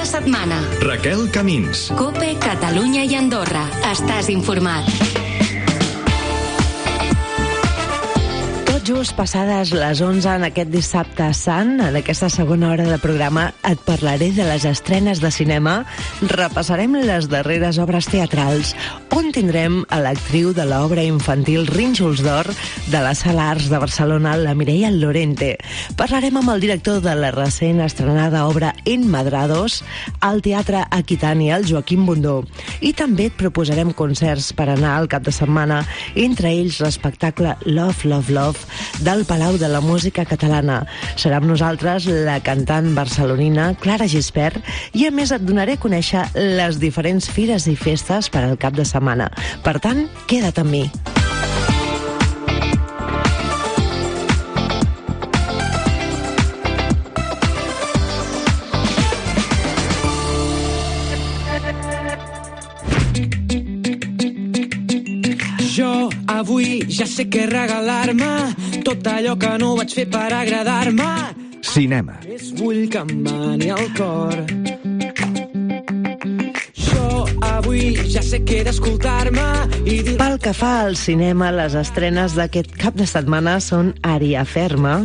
de setmana. Raquel Camins. COPE, Catalunya i Andorra. Estàs informat. Just passades les 11 en aquest dissabte sant, en aquesta segona hora de programa, et parlaré de les estrenes de cinema, repassarem les darreres obres teatrals, on tindrem a l'actriu de l'obra infantil Rínxols d'Or de la Sala Arts de Barcelona, la Mireia Lorente. Parlarem amb el director de la recent estrenada obra Enmadrados al Teatre Aquitània, el Joaquim Bundó. I també et proposarem concerts per anar al cap de setmana, entre ells l'espectacle Love, Love, Love del Palau de la Música Catalana. Serà amb nosaltres la cantant barcelonina Clara Gispert i a més et donaré a conèixer les diferents fires i festes per al cap de setmana. Per tant, queda't amb mi. Jo avui ja sé què regalar-me, tot allò que no vaig fer per agradar-me. Cinema. Vull que em mani el cor. Jo avui ja sé què he d'escoltar-me i dir... Pel que fa al cinema, les estrenes d'aquest cap de setmana són Aria Ferma,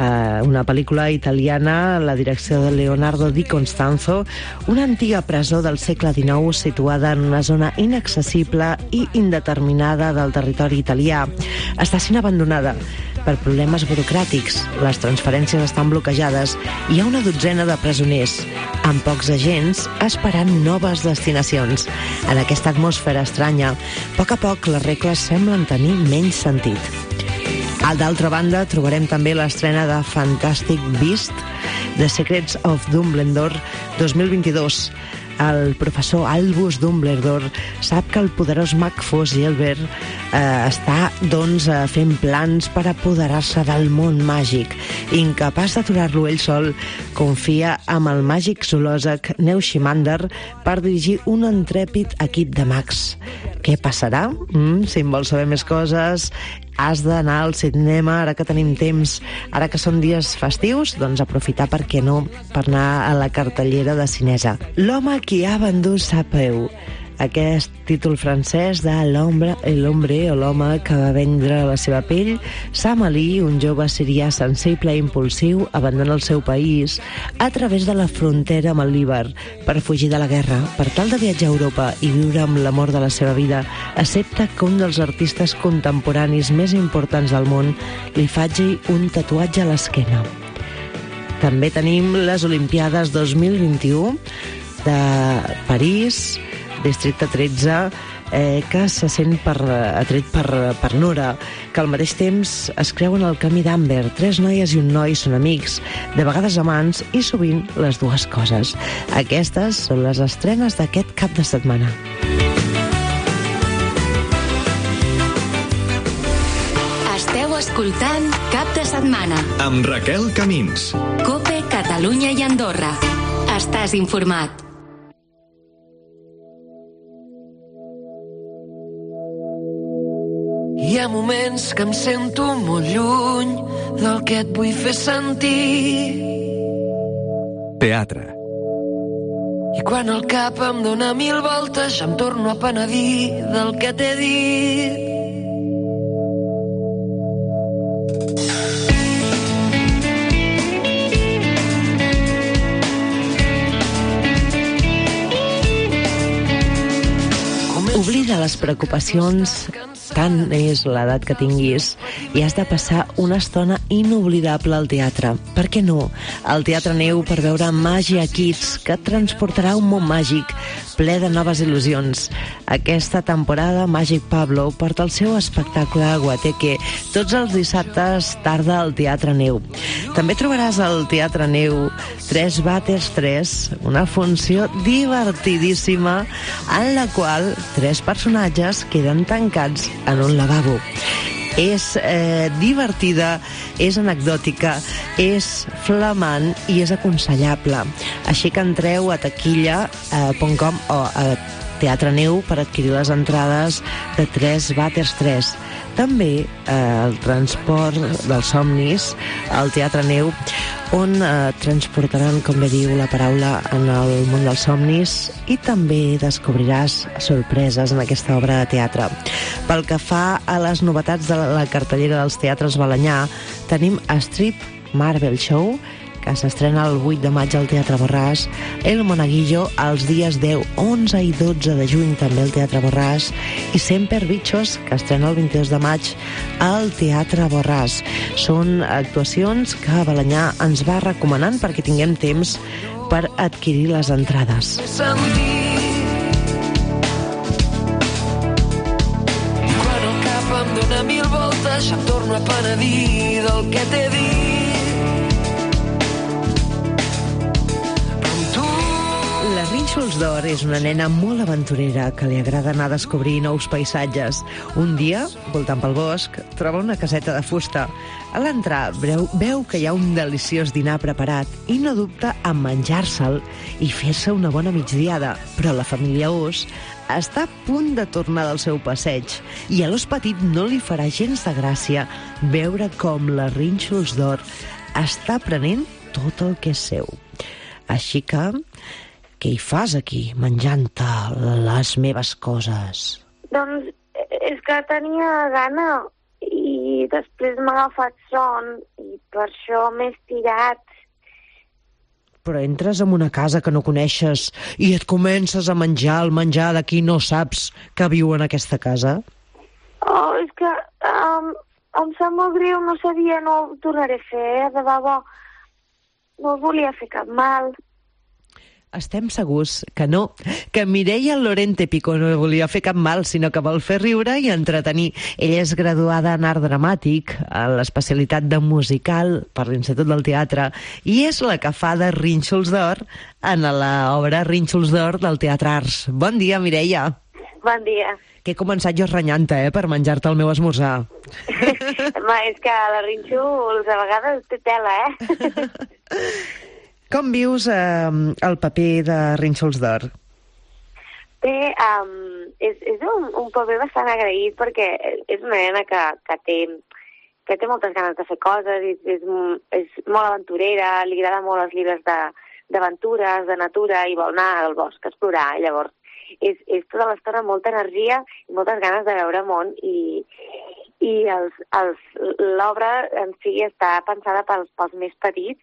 una pel·lícula italiana, la direcció de Leonardo Di Constanzo, una antiga presó del segle XIX situada en una zona inaccessible i indeterminada del territori italià. Està sent abandonada per problemes burocràtics, les transferències estan bloquejades i hi ha una dotzena de presoners, amb pocs agents, esperant noves destinacions. En aquesta atmosfera estranya, a poc les regles semblen tenir menys sentit. D'altra banda, trobarem també l'estrena de Fantastic Beasts, The Secrets of Dumbledore 2022. El professor Albus Dumbledore sap que el poderós mag fos Gilbert està fent plans per apoderar-se del món màgic. Incapaç d'aturar-lo ell sol, confia amb el màgic zoològic Neushimander per dirigir un intrèpid equip de mags. Què passarà? Si en vols saber més coses, has d'anar al cinema ara que tenim temps, ara que són dies festius, doncs aprofitar, per què no, per anar a la cartellera de Cinesa. L'home qui ha vendut sa peu. Aquest títol francès de l'home o l'home que va vendre la seva pell. Sam Ali, un jove sirià sensible i impulsiu, abandona el seu país a través de la frontera amb el Líban per fugir de la guerra, per tal de viatjar a Europa i viure amb l'amor de la seva vida, excepte que un dels artistes contemporanis més importants del món li faci un tatuatge a l'esquena. També tenim les Olimpiades 2021 de París, districte 13, que se sent atret per Nora, que al mateix temps es creuen el camí d'Amber. 3 noies i un noi són amics, de vegades amants i sovint les dues coses. Aquestes són les estrenes d'aquest cap de setmana. Esteu escoltant Cap de Setmana amb Raquel Camins. COPE, Catalunya i Andorra. Estàs informat. Hi ha moments que em sento molt lluny del que et vull fer sentir. Teatre. I quan el cap em dóna 1000 voltes ja em torno a penedir del que t'he dit. Oblida les preocupacions, tant és l'edat que tinguis, i has de passar una estona inoblidable al teatre. Per què no? Al Teatre Neu per veure Màgia Kids, que et transportarà a un món màgic ple de noves il·lusions. Aquesta temporada Magic Pablo porta el seu espectacle Guateque tots els dissabtes tarda al Teatre Neu. També trobaràs al Teatre Neu 3 vàters 3, una funció divertidíssima en la qual 3 personatges queden tancats en un lavabo. És divertida, és anecdòtica, és flamant i és aconsellable. Així que entreu a taquilla.com o a Teatre Neu per adquirir les entrades de 3 vàters 3. També el transport dels somnis al Teatre Neu, on transportaran, com bé diu la paraula, en el món dels somnis, i també descobriràs sorpreses en aquesta obra de teatre. Pel que fa a les novetats de la cartellera dels teatres Balenyà, tenim Strip Marvel Show, que s'estrena el 8 de maig al Teatre Borràs, El Monaguillo els dies 10, 11 i 12 de juny també al Teatre Borràs, i Semper Bichos, que estrena el 22 de maig al Teatre Borràs. Són actuacions que Balenyà ens va recomanant perquè tinguem temps per adquirir les entrades. Quan el cap em dóna 1000 voltes, ja em torno a penedir del que t'he dit. La Rínxols d'Or és una nena molt aventurera que li agrada anar a descobrir nous paisatges. Un dia, voltant pel bosc, troba una caseta de fusta. A l'entrar, veu que hi ha un deliciós dinar preparat i no dubta en menjar-se'l i fer-se una bona migdiada. Però la família Ós està a punt de tornar del seu passeig i a l'ós petit no li farà gens de gràcia veure com la Rínxols d'Or està prenent tot el que és seu. Així que, què hi fas aquí, menjant-te les meves coses? Doncs és que tenia gana i després m'ha agafat son i per això m'he estirat. Però entres en una casa que no coneixes i et comences a menjar el menjar de qui no saps que viu en aquesta casa? Oh, és que em sap molt greu, no sabia, no ho tornaré a fer, de debò. No volia fer cap mal. Estem segurs que no, que Mireia Lorente Picó no volia fer cap mal, sinó que vol fer riure i entretenir. Ella és graduada en art dramàtic, a l'especialitat de musical per l'Institut del Teatre, i és la que fa de Rínxols d'Or en l'obra Rínxols d'Or del Teatre Arts. Bon dia, Mireia. Bon dia. Que he començat jo renyant-te, per menjar-te el meu esmorzar. És que la Rínxols a vegades té tela, Com vius el paper de Rínxols d'Or? Bé, és un paper bastant agraït perquè és una nena que té moltes ganes de fer coses, és molt aventurera, li agrada molt els llibres d'aventures, de natura, i vol anar al bosc a explorar. Llavors, és tota l'estona molta energia i moltes ganes de veure món, i l'obra en si està pensada pels més petits,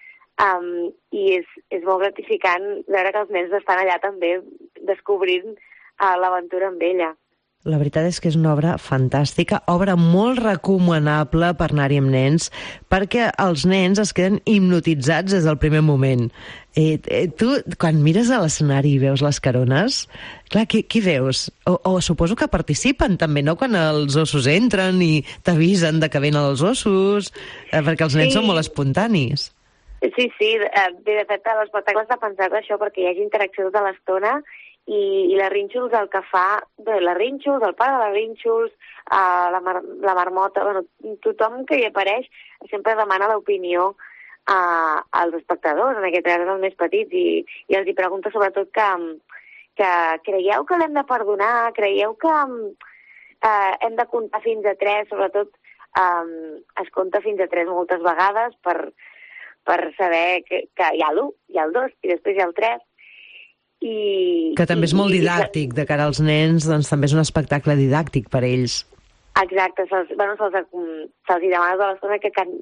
i és molt gratificant veure que els nens estan allà també descobrint l'aventura amb ella. La veritat és que és una obra fantàstica, obra molt recomanable per anar-hi amb nens, perquè els nens es queden hipnotitzats des del primer moment. Tu, quan mires a l'escenari i veus les carones, clar, qui veus? O suposo que participen també, no?, quan els ossos entren i t'avisen de que venen els ossos, perquè els nens són molt espontanis. Sí, bé, de fet, l'espectacle està pensat això perquè hi hagi interacció tota l'estona, i la Rínxols el que fa, bé, la Rínxols, el pare de la Rínxols, la marmota, bueno, tothom que hi apareix sempre demana l'opinió als espectadors, en aquest cas els més petits, i els hi pregunta sobretot que creieu que l'hem de perdonar, creieu que hem de comptar fins a 3, sobretot es compta fins a 3 moltes vegades per saber que hi ha l'1, hi ha el 2 i després hi ha el 3. Que també és molt didàctic de cara als nens, doncs també és un espectacle didàctic per ells. Exacte, se'ls hi demana tota l'estona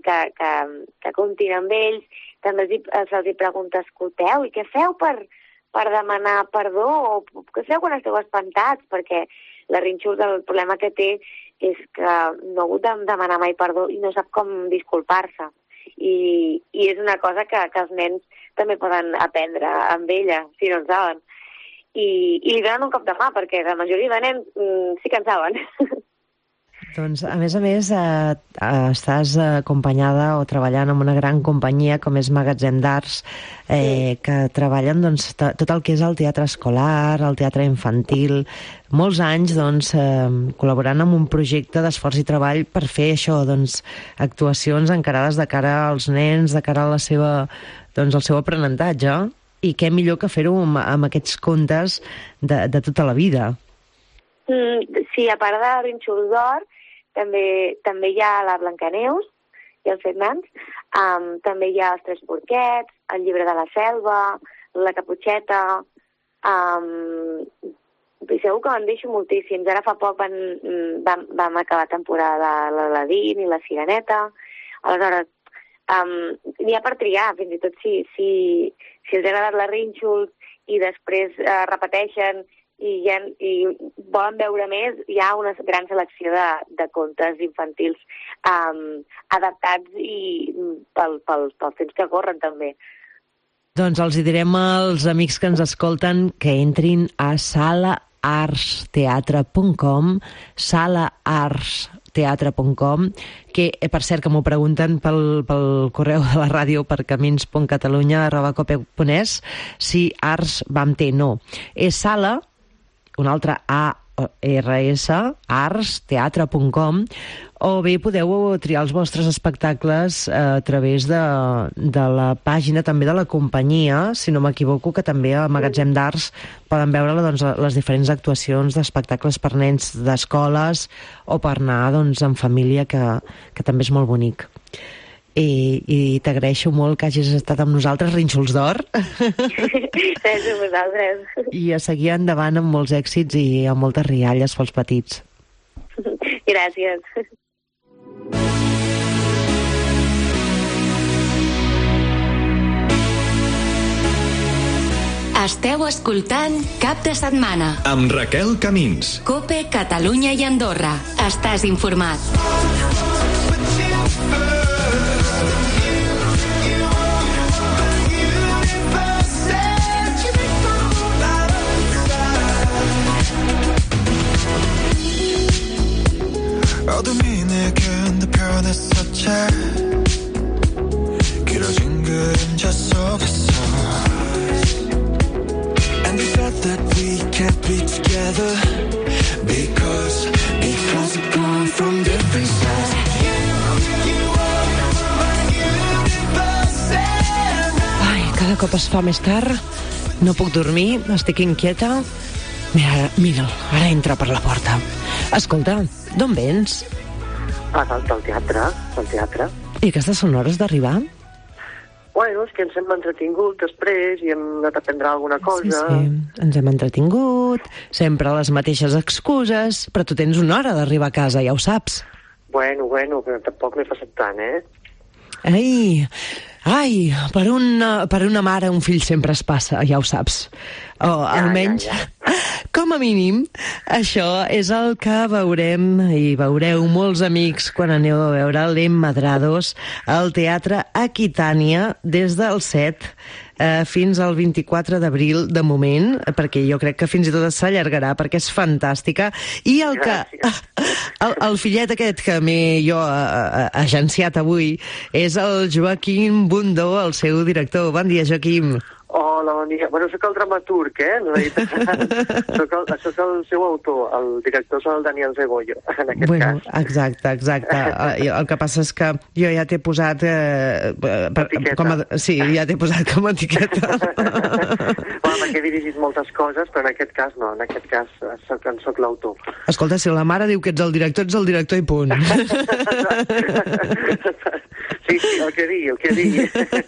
que comptin amb ells, també se'ls hi pregunta, escolteu, i què feu per demanar perdó, o què feu quan esteu espantats? Perquè la Rínxols el problema que té és que no ha hagut de demanar mai perdó i no sap com disculpar-se. I és una cosa que els nens també poden aprendre amb ella, si no en saben. I li donen un cop de mà, perquè la majoria de nens sí que en saben. Doncs, a més, estàs acompanyada o treballant amb una gran companyia com és Magatzem d'Arts, que treballen doncs, tot el que és el teatre escolar, el teatre infantil, molts anys doncs, col·laborant amb un projecte d'esforç i treball per fer això, doncs, actuacions encarades de cara als nens, de cara a la seva, doncs, al seu aprenentatge, i què millor que fer-ho amb aquests contes de tota la vida. Sí, a part de Rínxols d'Or, també hi ha la Blancaneus i els 7 nans, també hi ha els 3 porquets, el llibre de la selva, la Caputxeta, i segur que me'n deixo moltíssims. Ara fa poc vam acabar temporada de l'Aladín i la Sireneta. Aleshores, n'hi ha per triar, fins i tot si els ha agradat la Rínxols i després repeteixen i volen veure més, hi ha una gran selecció de contes infantils adaptats i pels temps que corren també. Doncs els hi direm als amics que ens escolten que entrin a salaaartsteatre.com, salaaartsteatre.com, que, per cert, que m'ho pregunten pel correu de la ràdio per camins.catalunya@cope.es, si arts va amb T, no. És sala, una altra ARS, artsteatre.com, o bé podeu triar els vostres espectacles a través de la pàgina també de la companyia, si no m'equivoco, que també al Magatzem d'Arts poden veure les diferents actuacions d'espectacles per nens d'escoles o per anar en família, que també és molt bonic. I t'agraeixo molt que hagis estat amb nosaltres, Rínxols d'Or. Gràcies a vosaltres. I a seguir endavant amb molts èxits i amb moltes rialles pels petits. Gràcies. Esteu escoltant Cap de Setmana amb Raquel Camins. Cope, Catalunya i Andorra. Estàs informat. 어둠이 내겐 더 변했었지 길어진 그림자 속에서 And we said that we can't be together Because we're gone from different sides Ai, cada cop es fa més tard, no puc dormir, estic inquieta. Mira'l, ara entra per la porta. Escolta, d'on vens? Del teatre. I aquestes són hores d'arribar? Bueno, és que ens hem entretingut després i hem anat a prendre alguna cosa. Sí, ens hem entretingut, sempre les mateixes excuses, però tu tens una hora d'arribar a casa, ja ho saps. Bueno, però tampoc m'he passat tant, Ai, per una mare un fill sempre es passa, ja ho saps. O almenys, com a mínim, això és el que veurem i veureu molts amics quan aneu a veure l'Emmadrados al Teatre Aquitània des del 7 fins al 24 d'abril de moment, perquè jo crec que fins i tot s'allargarà, perquè és fantàstica. I el fillet aquest que m'he jo agenciat avui és el Joaquim Bundó, el seu director. Bon dia, Joaquim. Hola, bon dia. Bueno, soc el dramaturg, soc el seu autor, el director és el Daniel Zegollo, en aquest cas. Exacte. El que passa és que jo ja t'he posat... ja t'he posat com a etiqueta. Perquè he dirigit moltes coses, però en aquest cas no, en aquest cas soc l'autor. Escolta, si la mare diu que ets el director i punt. Sí, el que digui.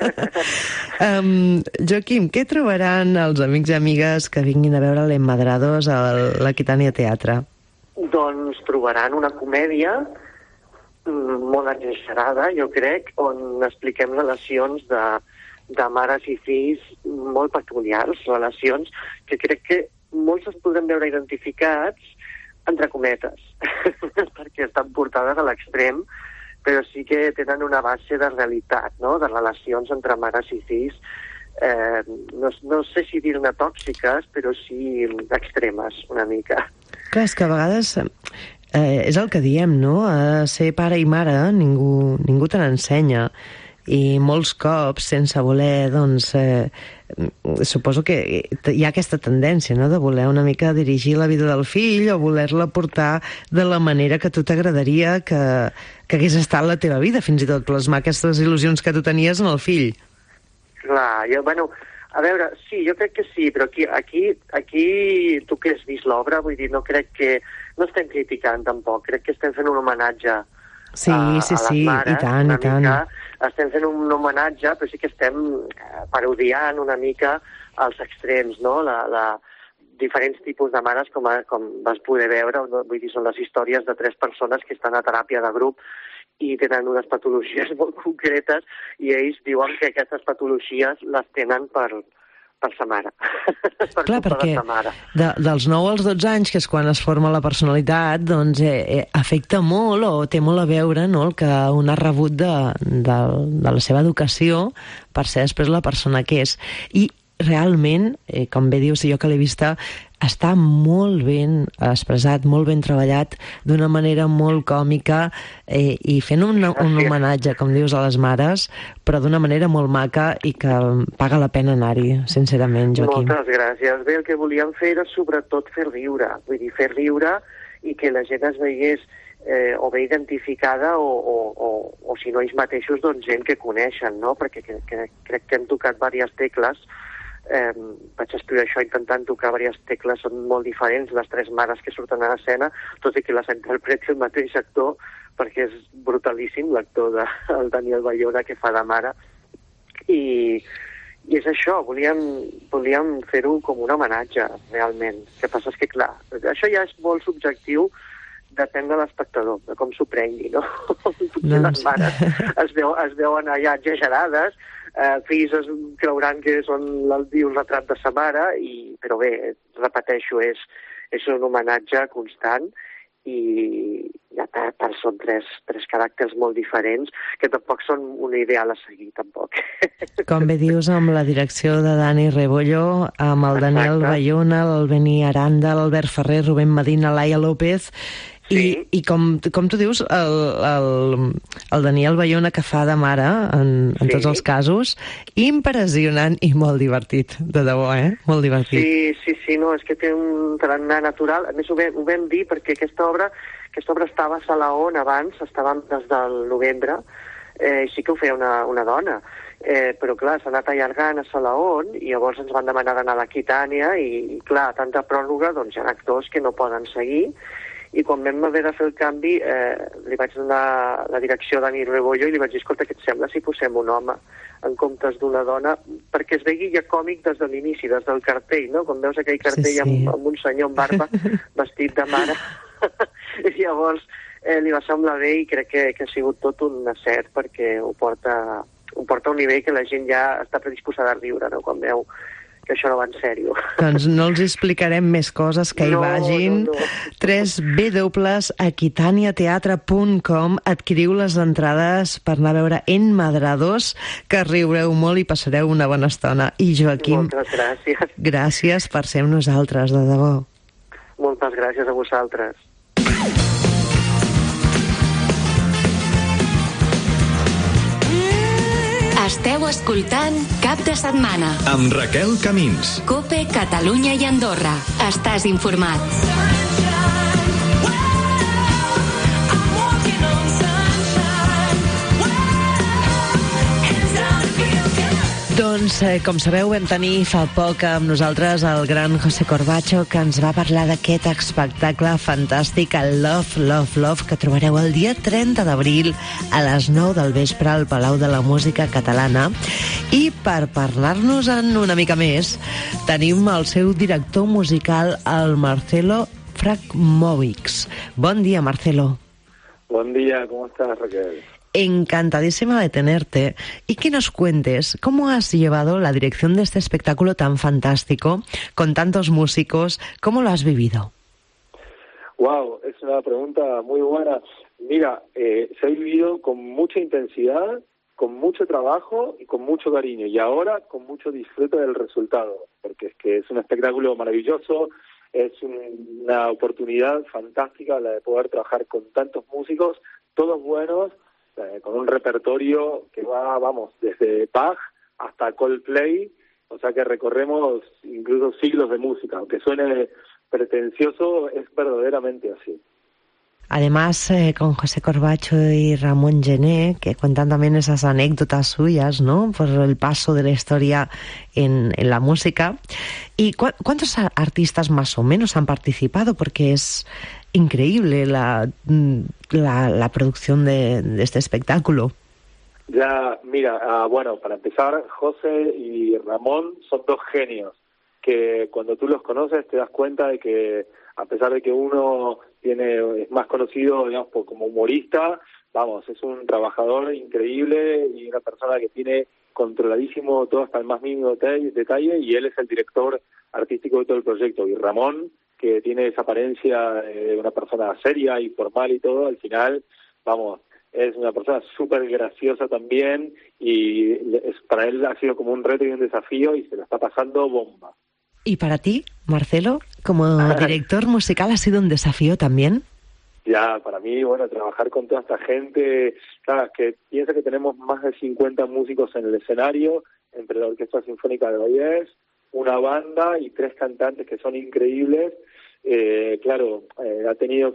Joaquim, què trobaran els amics i amigues que vinguin a veure l'Emmadrados a l'Aquitània Teatre? Doncs trobaran una comèdia molt exagerada, jo crec, on expliquem relacions de mares i fills molt peculiars, relacions que crec que molts es podran veure identificats entre cometes, perquè estan portades a l'extrem, però sí que tenen una base de realitat, no?, de relacions entre mares i fills, no sé si dir-ne tòxiques, però sí extremes, una mica. Clar, és que a vegades és el que diem, no?, a ser pare i mare ningú te n'ensenya, i molts cops, sense voler, doncs, suposo que hi ha aquesta tendència, no?, de voler una mica dirigir la vida del fill o voler-la portar de la manera que a tu t'agradaria que hagués estat la teva vida, fins i tot plasmar aquestes il·lusions que tu tenies en el fill. Clar, A veure, sí, jo crec que sí, però aquí tu que has vist l'obra, vull dir, no crec que... No estem criticant, tampoc. Crec que estem fent un homenatge a les mares. I tant, i tant. Estem fent un homenatge, però sí que estem parodiant una mica els extrems, no? Diferents tipus de mares, com vas poder veure, no? Vull dir, són les històries de 3 persones que estan a teràpia de grup i tenen unes patologies molt concretes i ells diuen que aquestes patologies les tenen per sa mare. Clar, perquè dels 9 als 12 anys, que és quan es forma la personalitat, doncs afecta molt o té molt a veure, no?, el que un ha rebut de la seva educació per ser després la persona que és. I realment, com bé dius, jo que l'he vista, està molt ben expressat, molt ben treballat, d'una manera molt còmica i fent un homenatge, com dius, a les mares, però d'una manera molt maca i que paga la pena anar-hi, sincerament, Joaquim. Moltes gràcies. Bé, el que volíem fer era sobretot fer riure, vull dir, fer riure i que la gent es veiés o bé identificada o si no ells mateixos, doncs gent que coneixen, no? Perquè crec que hem tocat diverses tecles. Vaig escriure això intentant tocar diverses tecles, són molt diferents les 3 mares que surten a l'escena, tot i que les interpreti el mateix actor, perquè és brutalíssim l'actor del Daniel Bayona que fa de mare, i és això, volíem fer-ho com un homenatge realment. El que passa és que, clar, això ja és molt subjectiu, depèn de l'espectador, de com s'ho prengui, no? Potser les mares es veuen allà exagerades, fills es creuran que són el retrat de sa mare, però bé, repeteixo, és un homenatge constant i a part són tres caràcters molt diferents que tampoc són un ideal a seguir, tampoc. Com bé dius, amb la direcció de Dani Rebollo, amb el Daniel Bayona, l'Albeni Aranda, l'Albert Ferrer, Rubén Medina, Laia López... Sí. I com tu dius, el Daniel Bayona, que fa de mare en tots els casos, impressionant i molt divertit, de debò, molt divertit. Sí, no, és que té un tarannà natural. A més, ho vam dir perquè aquesta obra estava a Salaon abans, estàvem des del novembre, sí que ho feia una dona, però clar, s'ha anat allargant a Salaon i llavors ens van demanar d'anar a l'Aquitània i clar, tanta pròrroga, doncs hi ha actors que no poden seguir. I quan vam haver de fer el canvi, li vaig donar la direcció a Dani Rebollo i li vaig dir, escolta, què et sembla si posem un home en comptes d'una dona? Perquè es vegi ja còmic des de l'inici, des del cartell, no? Quan veus aquell cartell amb un senyor amb barba vestit de mare. I llavors li va semblar bé i crec que ha sigut tot un acert perquè ho porta a un nivell que la gent ja està predisposada a riure, no? Quan veu que això no va en sèrio. Doncs no els explicarem més coses, que hi vagin. No. www.aquitaniateatre.com. Adquiriu les entrades per anar a veure Enmadrados, que riureu molt i passareu una bona estona. I Joaquim, moltes gràcies. Gràcies per ser amb nosaltres, de debò. Moltes gràcies a vosaltres. Esteu escoltant Cap de Setmana amb Raquel Camins. COPE, Catalunya i Andorra. Estàs informat. Doncs, com sabeu, vam tenir fa poc amb nosaltres el gran José Corbacho, que ens va parlar d'aquest espectacle fantàstic, el Love, Love, Love, que trobareu el dia 30 d'abril a les 9 del vespre al Palau de la Música Catalana. I per parlar-nos-en una mica més, tenim el seu director musical, el Marcelo Fragmovics. Bon dia, Marcelo. Buen día, ¿cómo estás, Raquel? Encantadísima de tenerte y que nos cuentes cómo has llevado la dirección de este espectáculo tan fantástico, con tantos músicos, ¿cómo lo has vivido? Wow, es una pregunta muy buena. Mira, se ha vivido con mucha intensidad, con mucho trabajo y con mucho cariño, y ahora con mucho disfrute del resultado, porque es que es un espectáculo maravilloso, es una oportunidad fantástica la de poder trabajar con tantos músicos, todos buenos, con un repertorio que va, vamos, desde Bach hasta Coldplay, o sea que recorremos incluso siglos de música. Aunque suene pretencioso, es verdaderamente así. Además, con José Corbacho y Ramón Gené, que cuentan también esas anécdotas suyas, ¿no?, por el paso de la historia en la música. ¿Y cuántos artistas más o menos han participado? Porque es increíble la producción de este espectáculo. Ya, mira, bueno, para empezar, José y Ramón son dos genios, que cuando tú los conoces te das cuenta de que, a pesar de que uno es más conocido, digamos, como humorista, vamos, es un trabajador increíble y una persona que tiene controladísimo todo hasta el más mínimo detalle, y él es el director artístico de todo el proyecto. Y Ramón, que tiene esa apariencia de una persona seria y formal y todo, al final, vamos, es una persona súper graciosa también, y para él ha sido como un reto y un desafío, y se lo está pasando bomba. ¿Y para ti, Marcelo, como director musical, ha sido un desafío también? Ya, para mí, bueno, trabajar con toda esta gente, claro, que piensa que tenemos más de 50 músicos en el escenario, entre la Orquesta Sinfónica de Valles, una banda y 3 cantantes que son increíbles. Claro, ha tenido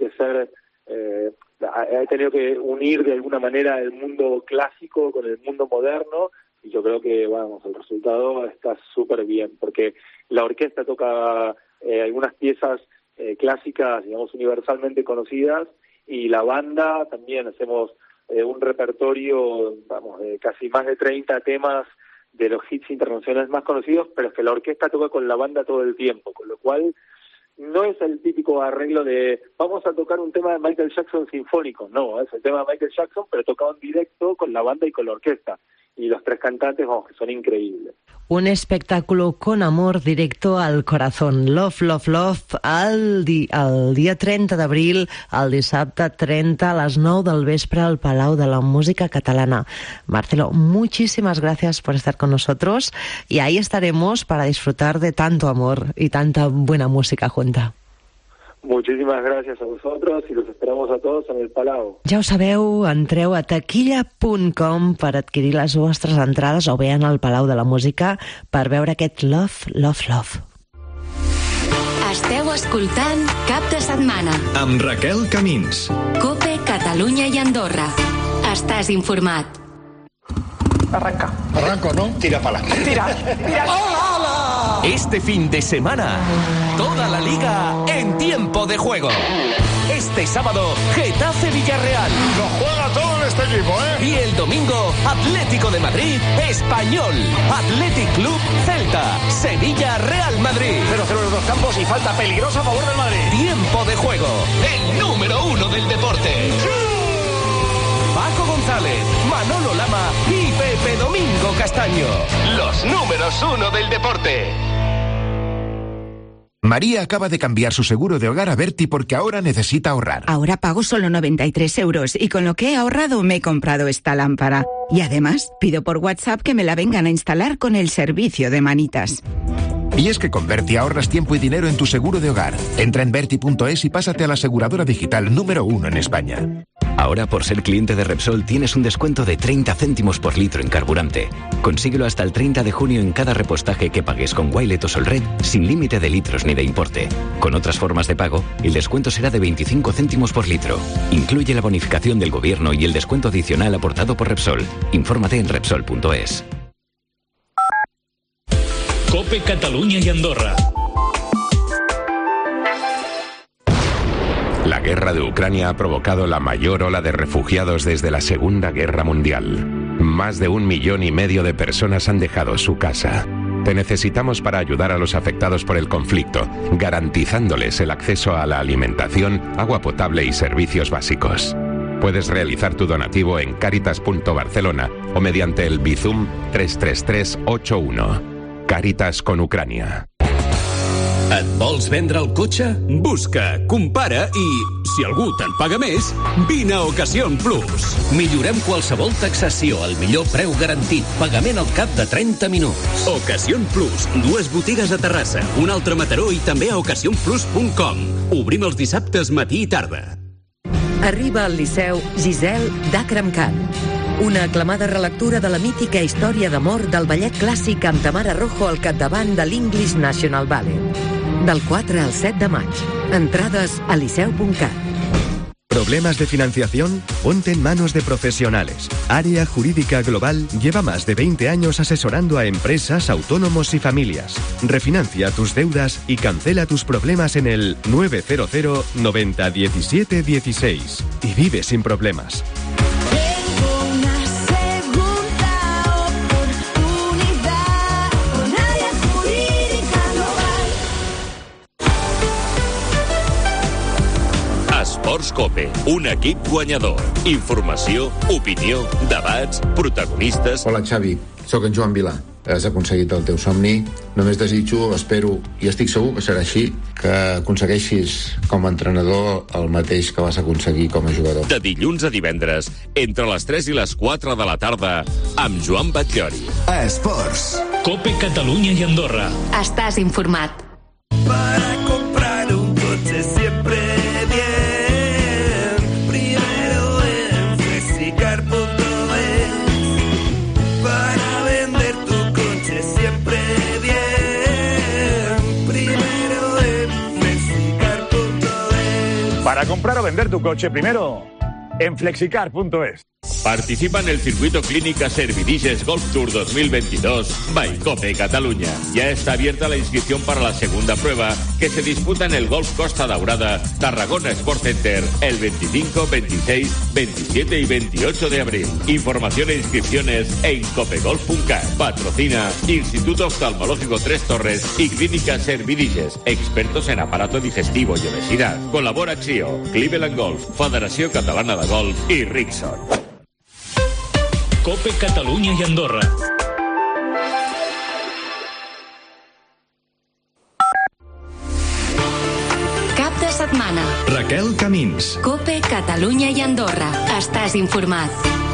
que unir de alguna manera el mundo clásico con el mundo moderno, y yo creo que, vamos, el resultado está súper bien, porque la orquesta toca algunas piezas clásicas, digamos, universalmente conocidas, y la banda también hacemos un repertorio, vamos, de casi más de 30 temas de los hits internacionales más conocidos, pero es que la orquesta toca con la banda todo el tiempo, con lo cual no es el típico arreglo de vamos a tocar un tema de Michael Jackson sinfónico, no, es el tema de Michael Jackson, pero tocado en directo con la banda y con la orquesta. Y los 3 cantantes, vamos, que son increíbles. Un espectáculo con amor directo al corazón. Love, Love, Love, el dia 30 d'abril, el dissabte 30 a las 9 del vespre al Palau de la Música Catalana. Marcelo, muchísimas gracias por estar con nosotros, y ahí estaremos para disfrutar de tanto amor y tanta buena música junta. Muchísimas gràcies a vosaltres i los esperamos a tots en el Palau. Ja ho sabeu, entreu a taquilla.com per adquirir les vostres entrades, o bé en el Palau de la Música per veure aquest Love, Love, Love. Esteu escoltant Cap de Setmana amb Raquel Camins. COPE, Catalunya i Andorra. Estàs informat. Arranca. Arranco, ¿no? Tira para adelante. Tira. ¡Hola, hola! Este fin de semana, toda la liga en tiempo de juego. Este sábado, Getafe-Villarreal. Lo juega todo en este equipo, ¿eh? Y el domingo, Atlético de Madrid, Español. Athletic Club, Celta. Sevilla-Real Madrid. 0-0 en los dos campos y falta peligrosa a favor del Madrid. Tiempo de juego. El número 1 del deporte. Paco González, Manolo Lama y Pepe Domingo Castaño. Los números 1 del deporte. María acaba de cambiar su seguro de hogar a Berti porque ahora necesita ahorrar. Ahora pago solo 93 euros y con lo que he ahorrado me he comprado esta lámpara. Y además pido por WhatsApp que me la vengan a instalar con el servicio de manitas. Y es que con Berti ahorras tiempo y dinero en tu seguro de hogar. Entra en Berti.es y pásate a la aseguradora digital número 1 en España. Ahora, por ser cliente de Repsol, tienes un descuento de 30 céntimos por litro en carburante. Consíguelo hasta el 30 de junio en cada repostaje que pagues con Wilet o Solred, sin límite de litros ni de importe. Con otras formas de pago, el descuento será de 25 céntimos por litro. Incluye la bonificación del gobierno y el descuento adicional aportado por Repsol. Infórmate en Repsol.es. COPE Catalunya y Andorra. La guerra de Ucrania ha provocado la mayor ola de refugiados desde la Segunda Guerra Mundial. Más de 1,5 millones de personas han dejado su casa. Te necesitamos para ayudar a los afectados por el conflicto, garantizándoles el acceso a la alimentación, agua potable y servicios básicos. Puedes realizar tu donativo en Caritas.Barcelona o mediante el Bizum 33381. Càritas con Ucrània. Et vols vendre el cotxe? Busca, compara i, si algú te'n paga més, vine a Ocasión Plus. Millorem qualsevol taxació al millor preu garantit, pagament al cap de 30 minuts. Ocasión Plus, 2 botigues a Terrassa, una altra a Mataró i també a ocasionplus.com. Obrim els dissabtes matí i tarda. Arriba al Liceu Giselle d'Akram Khan, una aclamada relectura de la mítica història d'amor del ballet clàssic amb Tamara Rojo al capdavant de l'English National Ballet. Del 4 al 7 de maig. Entrades a liceu.cat. ¿Problemas de financiación? Ponte en manos de profesionales. Área Jurídica Global lleva más de 20 años asesorando a empresas, autónomos y familias. Refinancia tus deudas y cancela tus problemas en el 900 90 17 16. Y vive sin problemas. Esports Cope, un equip guanyador. Informació, opinió, debats, protagonistes... Hola, Xavi. Soc en Joan Vilà. Has aconseguit el teu somni. Només desitjo, espero, i estic segur que serà així, que aconsegueixis com a entrenador el mateix que vas aconseguir com a jugador. De dilluns a divendres, entre les 3 i les 4 de la tarda, amb Joan Batllori. Esports. Cope Catalunya i Andorra. Estàs informat. Para comprar un coche siempre bien, primero en Flexicar.es. Para vender tu coche siempre bien, primero en Flexicar.es. Para comprar o vender tu coche, primero en Flexicar.es. Participa en el circuito Clínica Servidiges Golf Tour 2022 by Cope Cataluña. Ya está abierta la inscripción para la segunda prueba que se disputa en el Golf Costa Daurada, Tarragona Sport Center, el 25, 26, 27 y 28 de abril. Información e inscripciones en copegolf.cat. Patrocina Instituto Oftalmológico Tres Torres y Clínica Servidiges, expertos en aparato digestivo y obesidad. Colabora Xio, Cleveland Golf, Federació Catalana de Golf y Rixon. Cope Catalunya i Andorra. Cap de setmana. Raquel Camins. Cope Catalunya i Andorra. Estàs informat.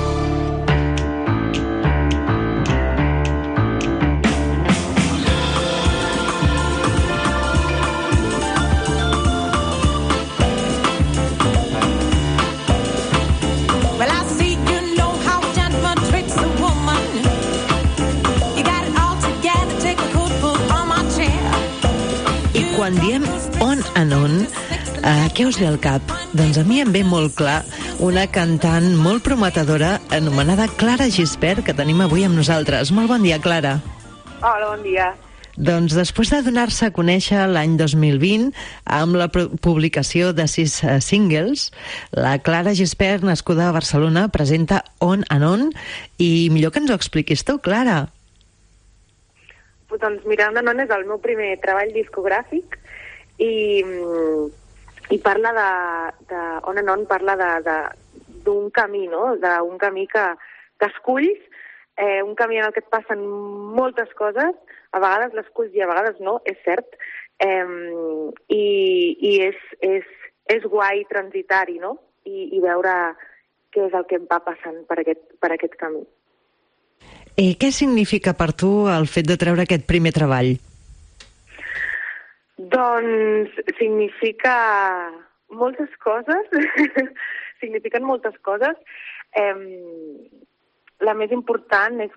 Quan diem on and on, què us ve al cap? Doncs a mi em ve molt clar una cantant molt prometedora anomenada Clara Gispert, que tenim avui amb nosaltres. Molt bon dia, Clara. Hola, bon dia. Doncs després de donar-se a conèixer l'any 2020 amb la publicació de 6 singles, la Clara Gispert, nascuda a Barcelona, presenta On and On, i millor que ens ho expliquis tu, Clara. Doncs mira, On and On és el meu primer treball discogràfic i parla de On and On parla d'un camí, no? D'un camí que esculls, un camí en el que et passen moltes coses, a vegades l'esculls i a vegades no, és cert, i és guai transitar-hi, no? I veure què és el que em va passant per aquest camí. Què significa per tu el fet de treure aquest primer treball? Doncs significa moltes coses, signifiquen moltes coses. La més important és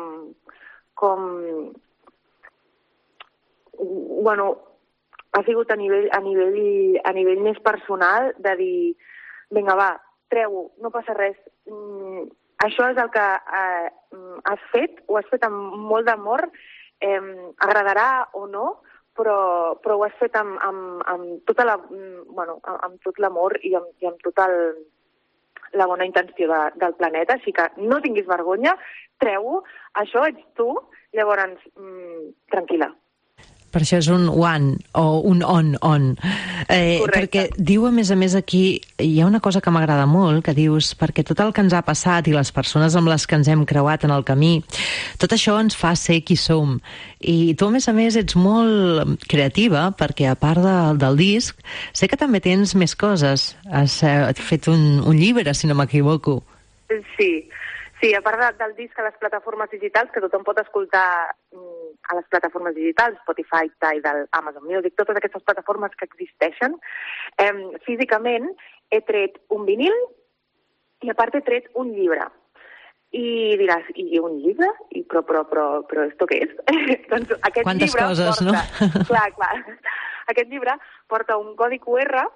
bueno, ha sigut a nivell més personal de dir, vinga, va, treu-ho, no passa res, això és el que has fet, ho has fet amb molt d'amor, agradarà o no, però ho has fet amb tot l'amor i amb tota la bona intenció del planeta, així que no tinguis vergonya, treu-ho, això ets tu, llavors tranquil·la. Per això és un one o un on. Perquè diu, a més, aquí, hi ha una cosa que m'agrada molt, que dius, perquè tot el que ens ha passat i les persones amb les que ens hem creuat en el camí, tot això ens fa ser qui som. I tu, a més, ets molt creativa, perquè a part del disc, sé que també tens més coses. Has fet un llibre, si no m'equivoco. Sí, a part del disc a les plataformes digitals, que tothom pot escoltar a les plataformes digitals, Spotify, Tidal, Amazon Music, totes aquestes plataformes que existeixen, físicament he tret un vinil i a part he tret un llibre. I diràs, i un llibre? Però esto què és? Doncs aquest Quantes llibre coses, porta, no? Clar. Aquest llibre porta un codi QR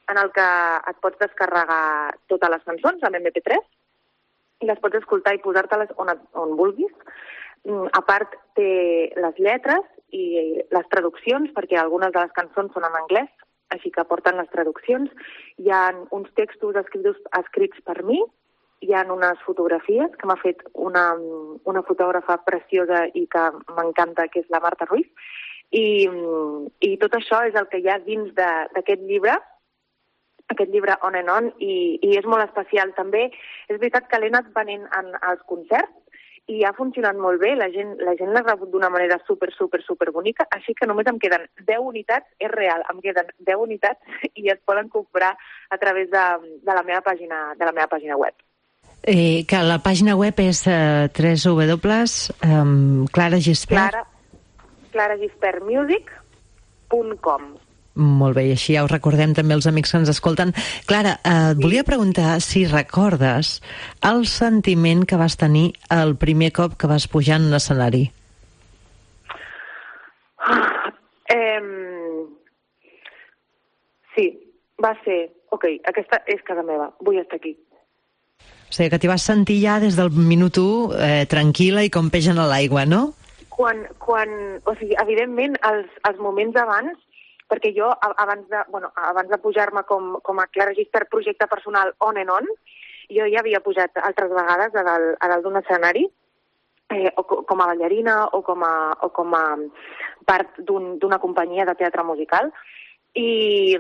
en el que et pots descarregar totes les cançons amb MP3 i les pots escoltar i posar-te-les on vulguis. A part, té les lletres i les traduccions, perquè algunes de les cançons són en anglès, així que porten les traduccions. Hi ha uns textos escrits per mi, hi ha unes fotografies que m'ha fet una fotògrafa preciosa i que m'encanta, que és la Marta Ruiz, i tot això és el que hi ha dins d'aquest llibre, On and On, i és molt especial. També és veritat que l'he anat venent als concerts i ha funcionat molt bé, la gent l'ha rebut d'una manera super bonica, així que només em queden 10 unitats, és real, em queden 10 unitats i es poden comprar a través de la meva pàgina web. Que la pàgina web és claragispermusic.com. Molt bé, i així ja ho recordem també els amics que ens escolten. Clara, et volia preguntar si recordes el sentiment que vas tenir el primer cop que vas pujar en un escenari. Sí, va ser, aquesta és casa meva, vull estar aquí. O sigui, que t'hi vas sentir ja des del minut 1 tranquil·la i com peix en l'aigua, no? Evidentment, els moments abans, perquè jo, abans de pujar-me com a Clara Gis per projecte personal On and On, jo ja havia pujat altres vegades a dalt d'un escenari, com a ballarina o com a part d'una companyia de teatre musical, i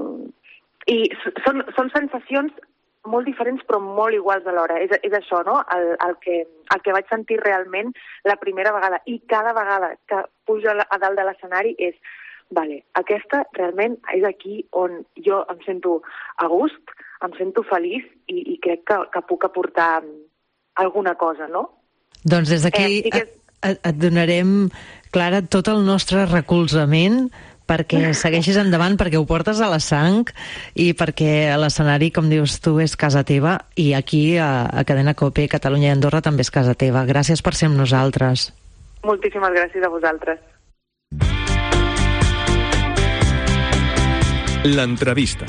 són sensacions molt diferents però molt iguals alhora. És això, no? El que vaig sentir realment la primera vegada, i cada vegada que pujo a dalt de l'escenari és aquesta realment és aquí on jo em sento a gust, em sento feliç i crec que puc aportar alguna cosa, no? Doncs des d'aquí et donarem, Clara, tot el nostre recolzament perquè segueixis endavant, perquè ho portes a la sang i perquè l'escenari, com dius tu, és casa teva, i aquí a Cadena COPE, Catalunya i Andorra també és casa teva. Gràcies per ser amb nosaltres. Moltíssimes gràcies a vosaltres. L'entrevista.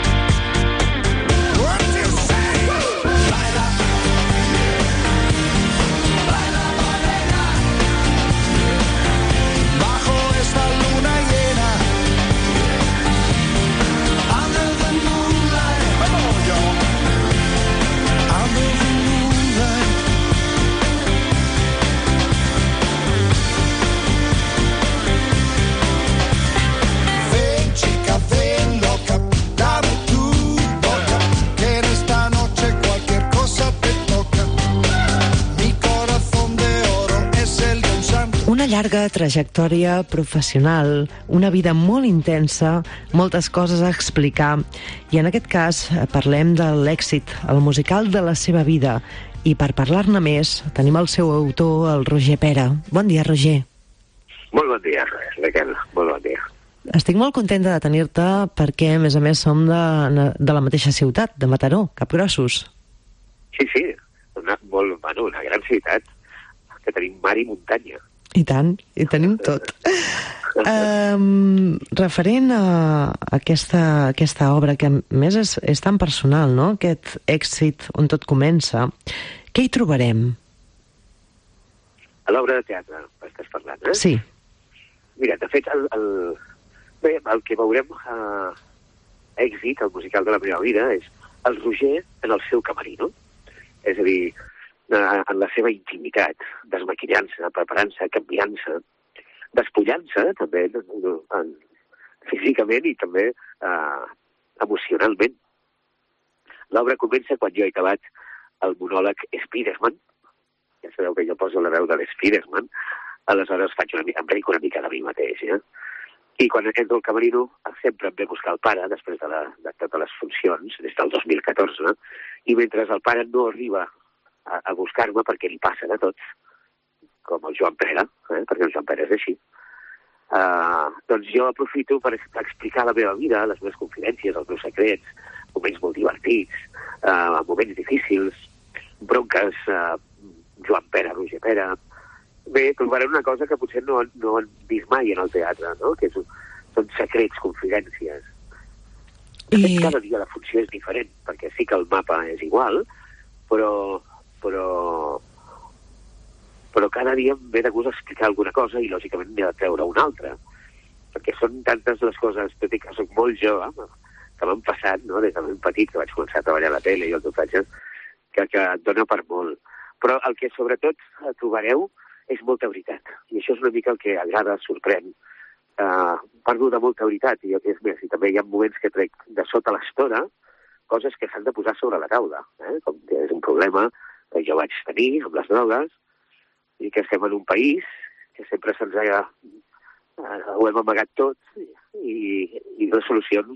Una llarga trajectòria professional, una vida molt intensa, moltes coses a explicar, i en aquest cas parlem de l'èxit, el musical de la seva vida, i per parlar-ne més tenim el seu autor, el Roger Pera. Bon dia, Roger. Molt bon dia, Raquel, molt bon dia. Estic molt contenta de tenir-te perquè, a més, som de la mateixa ciutat, de Mataró, Capgrossos. Sí, una gran ciutat, que tenim mar i muntanya. I tant, i tenim tot. Referent a aquesta obra, que a més és tan personal, no?, aquest èxit on tot comença, què hi trobarem? A l'obra de teatre estàs parlant, eh? Sí. Mira, de fet, el que veurem èxit, el musical de la meva vida, és el Roger en el seu camerino. És a dir, en la seva intimitat, desmaquillant-se, preparant-se, canviant-se, despullant-se també físicament i també emocionalment. L'obra comença quan jo he acabat el monòleg Spiderman. Ja sabeu que jo poso la veu de l'Spiderman, aleshores em ric una mica de mi mateix, I quan entro al camerino sempre em ve buscar el pare després de totes les funcions, des del 2014, i mentre el pare no arriba a buscar-me perquè li passa de tot, com el Joan Pera, perquè el Joan Pera és així. Doncs jo aprofito per explicar la meva vida, les meves confidències, els meus secrets, moments molt divertits, moments difícils, bronques, Joan Pera, Roger Pera. Bé, trobarem una cosa que potser no han vist mai en el teatre, no?, que són secrets, confidències. Cada dia la funció és diferent, perquè sí que el mapa és igual, però cada dia em ve de gust explicar alguna cosa i, lògicament, n'he de treure una altra. Perquè són tantes les coses, tot i que soc molt jove, que m'han passat, no?, des de ben petit, que vaig començar a treballar a la tele i el doblatge, que et dona per molt. Però el que sobretot trobareu és molta veritat. I això és una mica el que agrada, sorprèn. Parlo de molta veritat, i és més, i també hi ha moments que trec de sota l'estora coses que s'han de posar sobre la taula, com que és un problema que jo vaig tenir amb les drogues, i que estem en un país que sempre se'ns ho hem amagat tot, i les solucions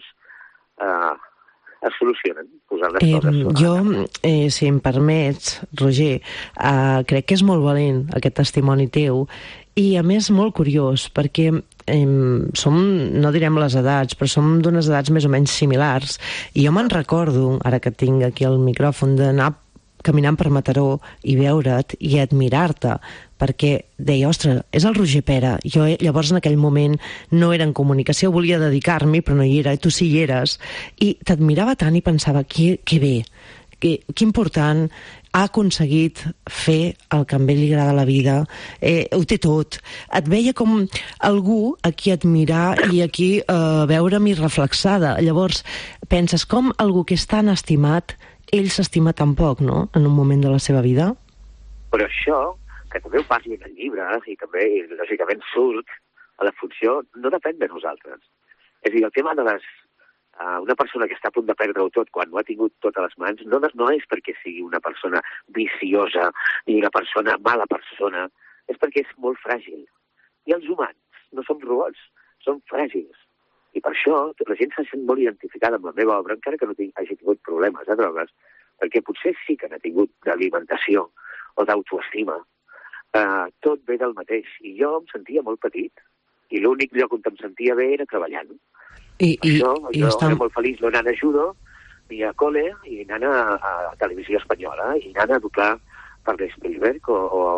es solucionen posant les coses sobre. Jo, si em permets, Roger, crec que és molt valent aquest testimoni teu, i a més molt curiós, perquè som, no direm les edats, però som d'unes edats més o menys similars, i jo me'n recordo, ara que tinc aquí el micròfon, d'anar caminant per Mataró i veure't i admirar-te, perquè deia, ostres, és el Roger Pera. Jo llavors en aquell moment no era en comunicació, volia dedicar-m'hi, però no hi era, i tu sí hi eres, i t'admirava tant i pensava, que bé, que important, ha aconseguit fer el que a ell li agrada a la vida, ho té tot. Et veia com algú a qui admirar i a qui veure-m'hi reflexada. Llavors penses, com algú que és tan estimat, ell s'estima tan poc, no?, en un moment de la seva vida? Però això, que també ho parli en el llibre, i també, lògicament, surt a la funció, no depèn de nosaltres. És a dir, el tema de una persona que està a punt de perdre-ho tot quan ho ha tingut tot a les mans, no és perquè sigui una persona viciosa ni una mala persona, és perquè és molt fràgil. I els humans no som robots, som fràgils. I per això la gent se sent molt identificada amb la meva obra, encara que no hagi tingut problemes de drogues, perquè potser sí que n'ha tingut d'alimentació o d'autoestima. Tot ve del mateix. I jo em sentia molt petit, i l'únic lloc on em sentia bé era treballant. Jo era molt feliç no anant a judo, ni a col·le, i anant a Televisió Espanyola, i anant a doblar per l'Spielberg,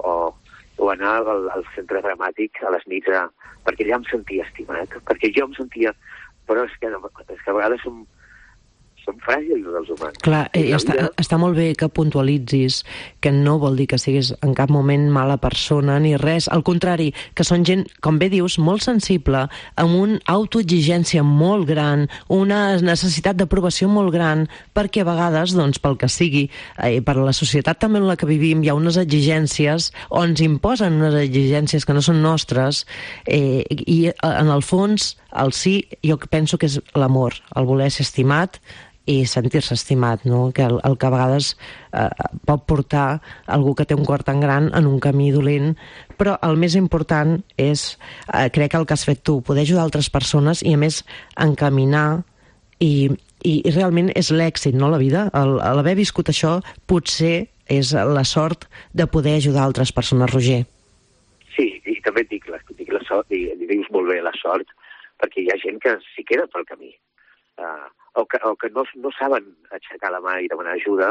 o anar al centre dramàtic a les nits, perquè ja em sentia estimat, perquè jo em sentia... Però és que a vegades som fràgils els humans. Clar, està molt bé que puntualitzis que no vol dir que siguis en cap moment mala persona ni res, al contrari, que són gent, com bé dius, molt sensible, amb una autoexigència molt gran, una necessitat d'aprovació molt gran, perquè a vegades, doncs, pel que sigui, per la societat també en la que vivim hi ha unes exigències, o ens imposen unes exigències que no són nostres, i en el fons, el sí, jo penso que és l'amor, el voler ser estimat i sentir-se estimat, no? Que el que a vegades pot portar algú que té un cor tan gran en un camí dolent, però el més important és, crec que el que has fet tu, poder ajudar altres persones i a més encaminar, i realment és l'èxit, no, la vida? L'haver viscut això potser és la sort de poder ajudar altres persones, Roger. Sí, i també dic la sort, i dius molt bé la sort, perquè hi ha gent que s'hi queda pel camí, o que no saben aixecar la mà i demanar ajuda,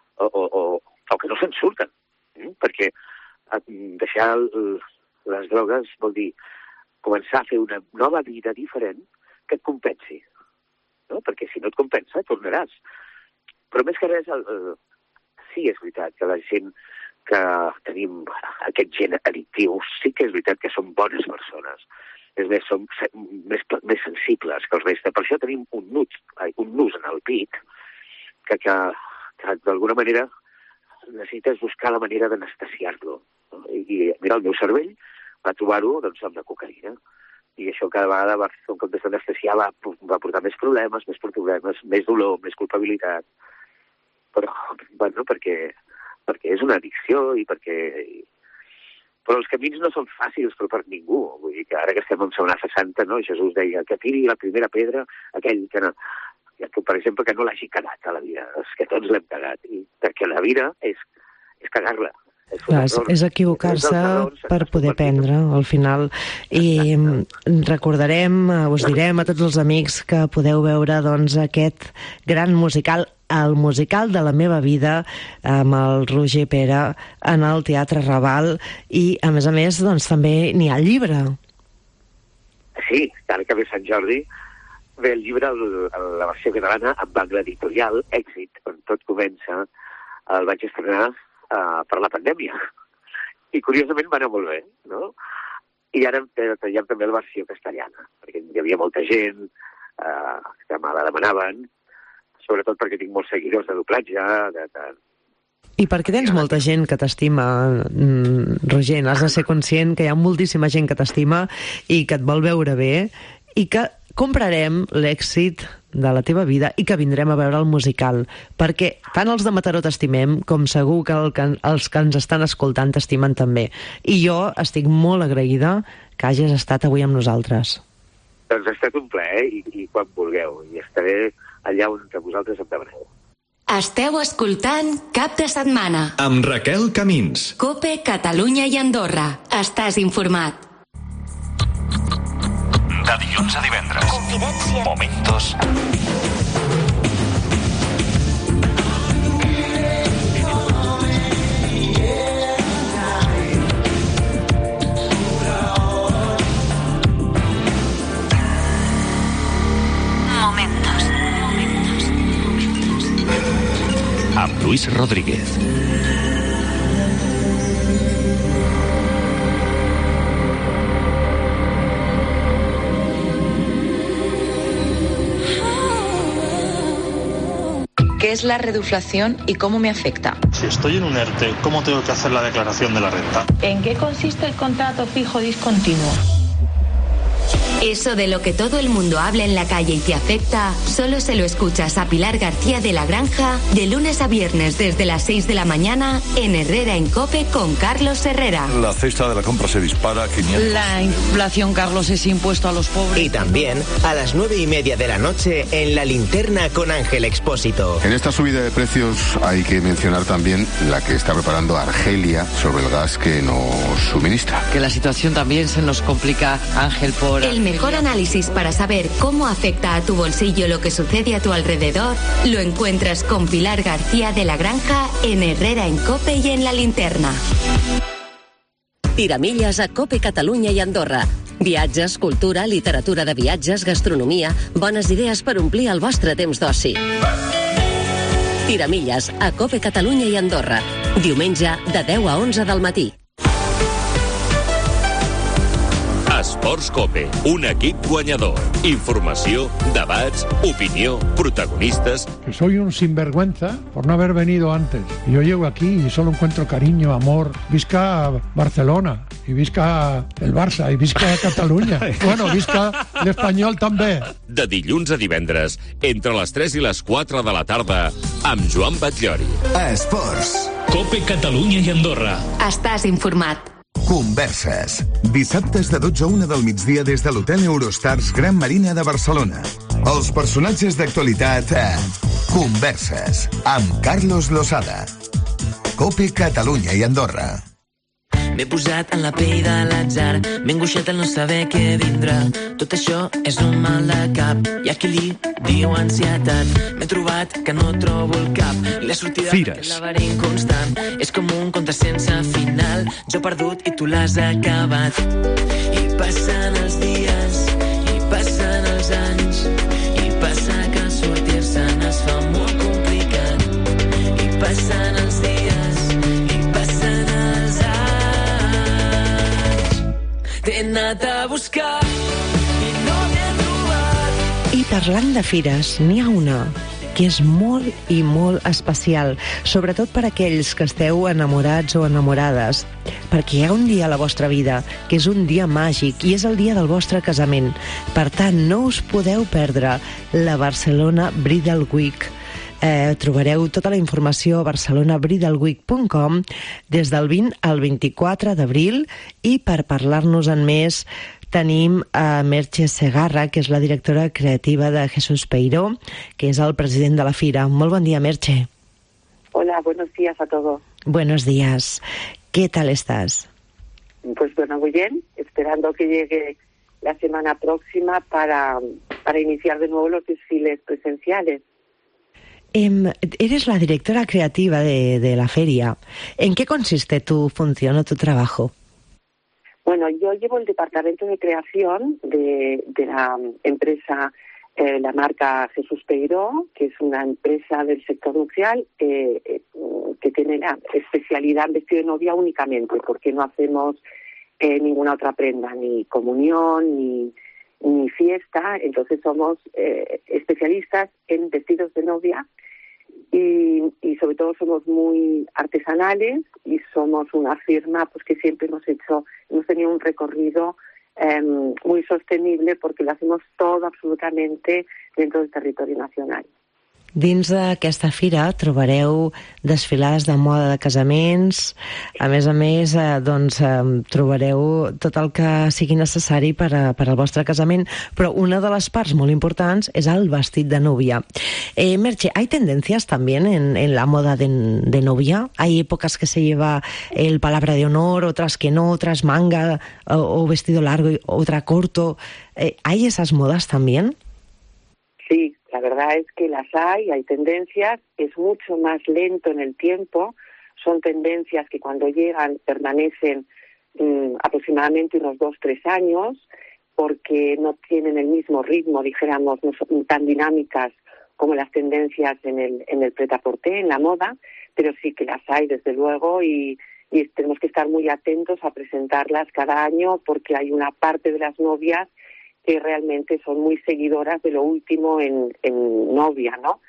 o que no se'n surten, perquè deixar les drogues vol dir començar a fer una nova vida diferent que et compensi, no? Perquè si no et compensa, tornaràs. Però més que res, sí és veritat que la gent que tenim aquest gen addictiu, sí que és veritat que som bones persones. És més, som més sensibles que els restes. Per això tenim un nus en el pit que d'alguna manera necessites buscar la manera d'anestesiar-lo. I mira, el meu cervell va trobar-ho doncs, amb la cocaïna. I això cada vegada, en comptes d'anestesiar, va portar més problemes, més dolor, més culpabilitat. Però, bueno, perquè és una addicció i perquè... Però els camins no són fàcils per ningú. Vull dir que ara que estem en Setmana Santa, no? Jesús deia que tiri la primera pedra aquell que no... Per exemple, que no l'hagi cagat a la vida. És que tots l'hem cagat. Perquè la vida és cagar-la. És equivocar-se per poder aprendre, al final. I recordarem, us direm a tots els amics que podeu veure doncs, aquest gran musical, el musical de la meva vida, amb el Roger Pera, en el Teatre Raval, i a més doncs, també n'hi ha el llibre. Sí, ara que ve Sant Jordi, Bé, el llibre, la versió catalana, amb angle editorial, Èxit, on tot comença, el vaig estrenar per la pandèmia. I curiosament va anar molt bé, no? I ara traiem també la versió castellana, perquè hi havia molta gent que me la demanaven, sobretot perquè tinc molts seguidors de doblatge. I perquè tens molta gent que t'estima, Roger, has de ser conscient que hi ha moltíssima gent que t'estima i que et vol veure bé i que comprarem l'èxit de la teva vida i que vindrem a veure el musical, perquè tant els de Mataró t'estimem com segur que els que ens estan escoltant t'estimen també. I jo estic molt agraïda que hagis estat avui amb nosaltres. Doncs ha estat un plaer i quan vulgueu. I estaré allà on vosaltres em demaneu. Esteu escoltant Cap de Setmana. Amb Raquel Camins. COPE, Catalunya i Andorra. Estàs informat. De dilluns a divendres. Confidència. Momentos. Amb Luis Rodríguez. ¿Qué es la reduflación y cómo me afecta? Si estoy en un ERTE, ¿cómo tengo que hacer la declaración de la renta? ¿En qué consiste el contrato fijo discontinuo? Eso de lo que todo el mundo habla en la calle y te afecta, solo se lo escuchas a Pilar García de la Granja de lunes a viernes desde las 6 de la mañana en Herrera en COPE con Carlos Herrera. La cesta de la compra se dispara a 500. La inflación, Carlos, es impuesto a los pobres. Y también a las 9:30 de la noche en La Linterna con Ángel Expósito. En esta subida de precios hay que mencionar también la que está preparando Argelia sobre el gas que nos suministra. Que la situación también se nos complica, Ángel, por... El mejor análisis para saber cómo afecta a tu bolsillo lo que sucede a tu alrededor lo encuentras con Pilar García de la Granja en Herrera en COPE y en La Linterna. Tiramilles a COPE Catalunya i Andorra. Viatges, cultura, literatura de viatges, gastronomia, bones idees per omplir el vostre temps d'oci. Tiramilles a COPE Catalunya i Andorra. Diumenge de 10 a 11 del matí. Esports COPE, un equip guanyador. Informació, debats, opinió, protagonistas. Que soy un sinvergüenza por no haber venido antes. Y yo llego aquí y solo encuentro cariño, amor. Visca Barcelona, y visca el Barça, y visca Catalunya. Bueno, visca l'Espanyol també. De dilluns a divendres, entre les 3 i les 4 de la tarda, amb Joan Batllori. Esports. COPE Catalunya i Andorra. Estàs informat. Converses. Dissabtes de 12 a 1 del migdia des de l'Hotel Eurostars Gran Marina de Barcelona. Els personatges d'actualitat a Converses amb Carlos Losada. COPE Catalunya i Andorra. M'he posat en la pell de l'atzar, m'he angoixat el no saber què vindrà. Tot això és un mal de cap, hi ha qui li diu ansietat. M'he trobat que no trobo el cap, i la sortida d'aquest laberint constant és com un conte sense final. Jo perdut i tu l'has acabat. I passen els dies, i passen els anys, i passa que sortir-se'n es fa molt complicat. I passen els dies, i passen els anys. T'he anat a buscar i no t'he trobat. I parlant de fires, n'hi ha una que és molt i molt especial, sobretot per aquells que esteu enamorats o enamorades, perquè hi ha un dia a la vostra vida que és un dia màgic i és el dia del vostre casament. Per tant, no us podeu perdre la Barcelona Bridal Week. Trobareu tota la informació a barcelonabridalweek.com des del 20 al 24 d'abril i per parlar-nos-en més tenim a Merche Segarra, que és la directora creativa de Jesús Peiró, que és el president de la fira. Molt bon dia, Merche. Hola, buenos días a todos. Buenos días. ¿Qué tal estás? Pues bueno, muy bien, esperando que llegue la semana próxima para iniciar de nuevo los desfiles presenciales. Eres la directora creativa de la feria. ¿En qué consiste tu función o tu trabajo? Bueno, yo llevo el departamento de creación de la empresa la marca Jesús Peiró, que es una empresa del sector nupcial que tiene la especialidad en vestido de novia únicamente, porque no hacemos ninguna otra prenda, ni comunión, ni fiesta. Entonces somos especialistas en vestidos de novia y sobre todo somos muy artesanales y somos una firma pues que siempre hemos tenido un recorrido muy sostenible, porque lo hacemos todo absolutamente dentro del territorio nacional. Dins d'aquesta fira trobareu desfilades de moda de casaments, a més, trobareu tot el que sigui necessari per al vostre casament, però una de les parts molt importants és el vestit de novia. Merche, ¿hay tendencias también en la moda de novia? ¿Hay épocas que se lleva el palabra de honor, otras que no, otras manga o vestido largo, otra corto? ¿Hay esas modas también? Sí, la verdad es que las hay tendencias, es mucho más lento en el tiempo, son tendencias que cuando llegan permanecen aproximadamente unos 2-3 años, porque no tienen el mismo ritmo, dijéramos, no son tan dinámicas como las tendencias en el prêt-à-porter, en la moda, pero sí que las hay desde luego y tenemos que estar muy atentos a presentarlas cada año, porque hay una parte de las novias que realmente son muy seguidoras de lo último en novia, ¿no?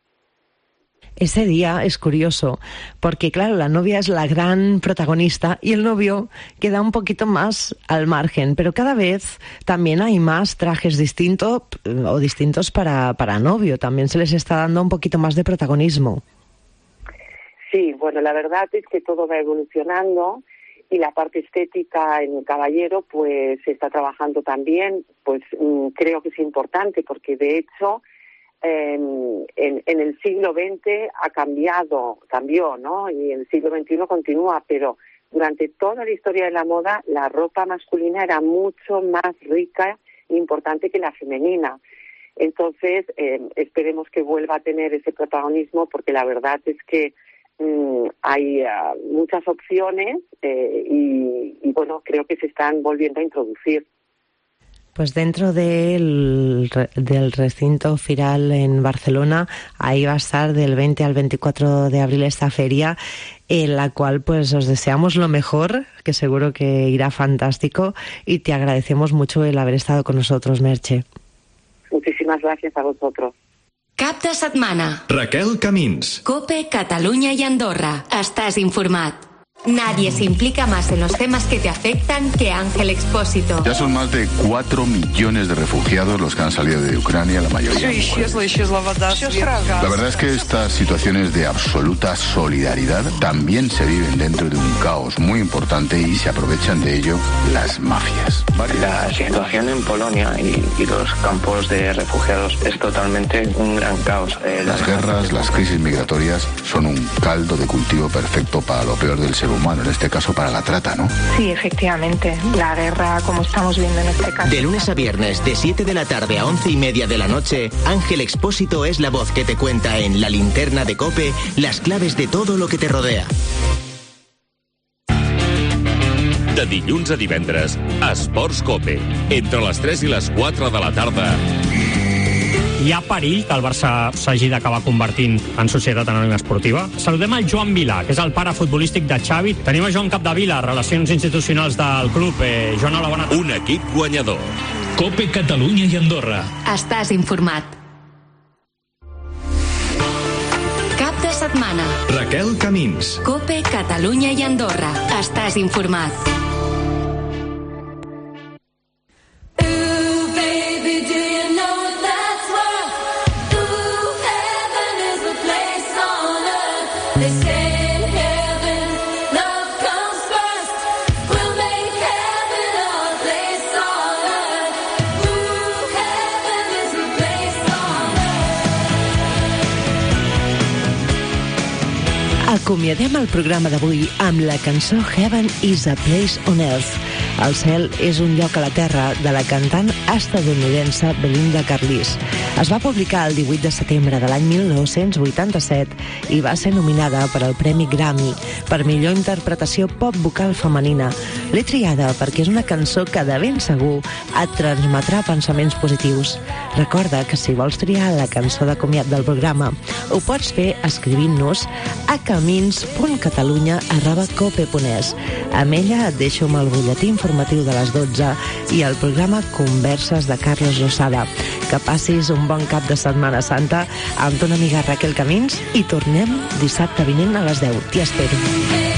Ese día es curioso, porque claro, la novia es la gran protagonista y el novio queda un poquito más al margen, pero cada vez también hay más trajes distintos para novio, también se les está dando un poquito más de protagonismo. Sí, bueno, la verdad es que todo va evolucionando. Y la parte estética en el caballero pues se está trabajando también, pues creo que es importante, porque de hecho en el siglo XX cambió, ¿no? Y en el siglo XXI continúa, pero durante toda la historia de la moda la ropa masculina era mucho más rica e importante que la femenina. Entonces esperemos que vuelva a tener ese protagonismo, porque la verdad es que hay muchas opciones y bueno, creo que se están volviendo a introducir. Pues dentro del recinto Firal en Barcelona, ahí va a estar del 20 al 24 de abril esta feria, en la cual pues os deseamos lo mejor, que seguro que irá fantástico, y te agradecemos mucho el haber estado con nosotros, Merche. Muchísimas gracias a vosotros. Cap de setmana. Raquel Camins. COPE, Catalunya y Andorra. Estás informat. Nadie se implica más en los temas que te afectan que Ángel Expósito. Ya son más de 4 millones de refugiados los que han salido de Ucrania, la mayoría mujeres. La verdad es que estas situaciones de absoluta solidaridad también se viven dentro de un caos muy importante y se aprovechan de ello las mafias. La situación en Polonia y los campos de refugiados es totalmente un gran caos. Las guerras, las crisis migratorias son un caldo de cultivo perfecto para lo peor del ser humano, en este caso para la trata, ¿no? Sí, efectivamente. La guerra, como estamos viendo en este caso. De lunes a viernes, de 7 de la tarde a 11:30 de la noche, Ángel Expósito es la voz que te cuenta en La Linterna de COPE las claves de todo lo que te rodea. De dilluns a divendres, Esports COPE, entre les 3 i les 4 de la tarda. Hi ha perill que el Barça s'hagi d'acabar convertint en societat anònima esportiva? Saludem el Joan Vilà, que és el pare futbolístic de Xavi. Tenim a Joan Capdevila, Relacions Institucionals del club. Joan, hola, bona tarda. Un equip guanyador. COPE, Catalunya i Andorra. Estàs informat. Cap de setmana. Raquel Camins. COPE, Catalunya i Andorra. Estàs informat. Acomiadem el programa d'avui amb la cançó Heaven is a Place on Earth. El cel és un lloc a la terra, de la cantant estadounidense Belinda Carlisle. Es va publicar el 18 de setembre de l'any 1987 i va ser nominada per al Premi Grammy per millor interpretació pop vocal femenina. L'he triada perquè és una cançó que de ben segur et transmetrà pensaments positius. Recorda que si vols triar la cançó de comiat del programa, ho pots fer escrivint-nos a camins.catalunya@cope.es. Amb ella et deixo amb el butlletí informatiu de les 12 i el programa Converses de Carlos Losada. Que passis un bon cap de Setmana Santa amb ton amiga Raquel Camins i tornem dissabte vinent a les 10. T'hi espero.